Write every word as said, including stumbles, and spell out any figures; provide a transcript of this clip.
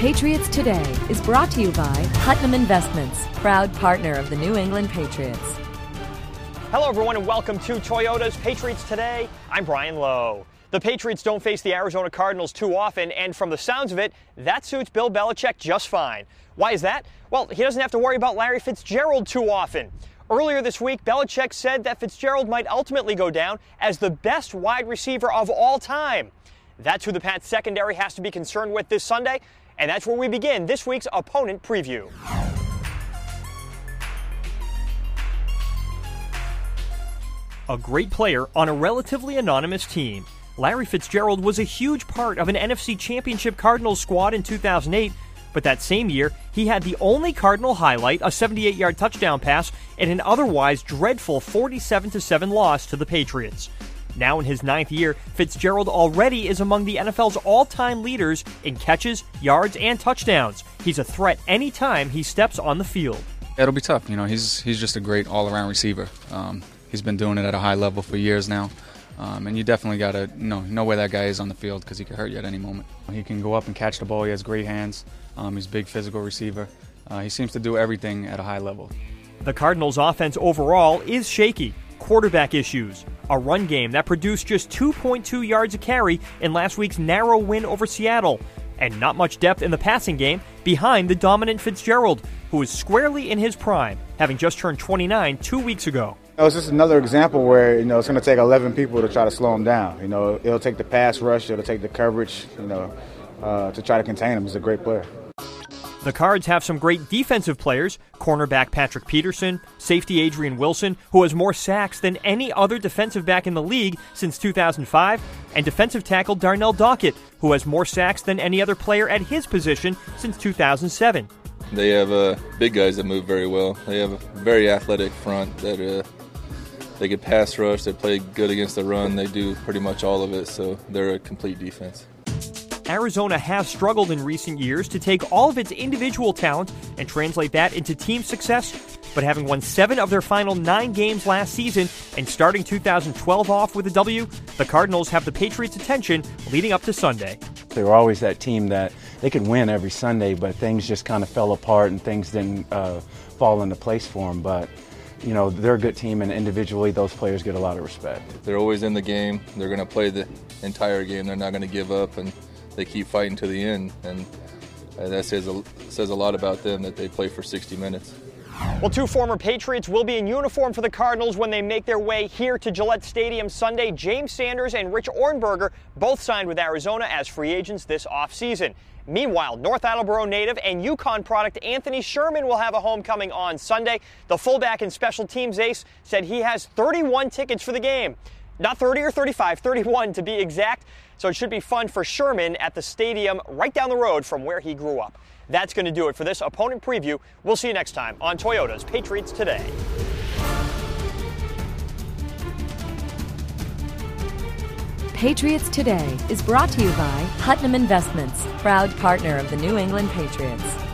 Patriots Today is brought to you by Putnam Investments, proud partner of the New England Patriots. Hello, everyone, and welcome to Toyota's Patriots Today. I'm Brian Lowe. The Patriots don't face the Arizona Cardinals too often, and from the sounds of it, that suits Bill Belichick just fine. Why is that? Well, he doesn't have to worry about Larry Fitzgerald too often. Earlier this week, Belichick said that Fitzgerald might ultimately go down as the best wide receiver of all time. That's who the Pats secondary has to be concerned with this Sunday, and that's where we begin this week's opponent preview. A great player on a relatively anonymous team. Larry Fitzgerald was a huge part of an N F C Championship Cardinals squad in two thousand eight, but that same year, he had the only Cardinal highlight, a seventy-eight-yard touchdown pass, in an otherwise dreadful forty-seven to seven loss to the Patriots. Now in his ninth year, Fitzgerald already is among the N F L's all-time leaders in catches, yards, and touchdowns. He's a threat anytime he steps on the field. It'll be tough. You know, he's he's just a great all-around receiver. Um, he's been doing it at a high level for years now. Um, and you definitely got to know, know where that guy is on the field because he can hurt you at any moment. He can go up and catch the ball. He has great hands. Um, he's a big physical receiver. Uh, he seems to do everything at a high level. The Cardinals' offense overall is shaky. Quarterback issues, a run game that produced just two point two yards a carry in last week's narrow win over Seattle, and not much depth in the passing game behind the dominant Fitzgerald, who is squarely in his prime, having just turned twenty-nine two weeks ago. You know, it's just another example where, you know, it's going to take eleven people to try to slow him down. You know, it'll take the pass rush, it'll take the coverage, you know, uh, to try to contain him. He's a great player. The Cards have some great defensive players, cornerback Patrick Peterson, safety Adrian Wilson, who has more sacks than any other defensive back in the league since two thousand five, and defensive tackle Darnell Dockett, who has more sacks than any other player at his position since two thousand seven. They have uh, big guys that move very well. They have a very athletic front that uh, they can pass rush, they play good against the run, they do pretty much all of it, so they're a complete defense. Arizona has struggled in recent years to take all of its individual talent and translate that into team success, but having won seven of their final nine games last season and starting two thousand twelve off with a W, the Cardinals have the Patriots' attention leading up to Sunday. They were always that team that they could win every Sunday, but things just kind of fell apart and things didn't uh, fall into place for them. But, you know, they're a good team, and individually those players get a lot of respect. They're always in the game. They're going to play the entire game. They're not going to give up, and they keep fighting to the end, and that says a, says a lot about them that they play for sixty minutes. Well, two former Patriots will be in uniform for the Cardinals when they make their way here to Gillette Stadium Sunday. James Sanders and Rich Ohrnberger both signed with Arizona as free agents this offseason. Meanwhile, North Attleboro native and Yukon product Anthony Sherman will have a homecoming on Sunday. The fullback and special teams ace said he has thirty-one tickets for the game. Not thirty or thirty-five, thirty-one to be exact. So it should be fun for Sherman at the stadium right down the road from where he grew up. That's going to do it for this opponent preview. We'll see you next time on Toyota's Patriots Today. Patriots Today is brought to you by Putnam Investments, proud partner of the New England Patriots.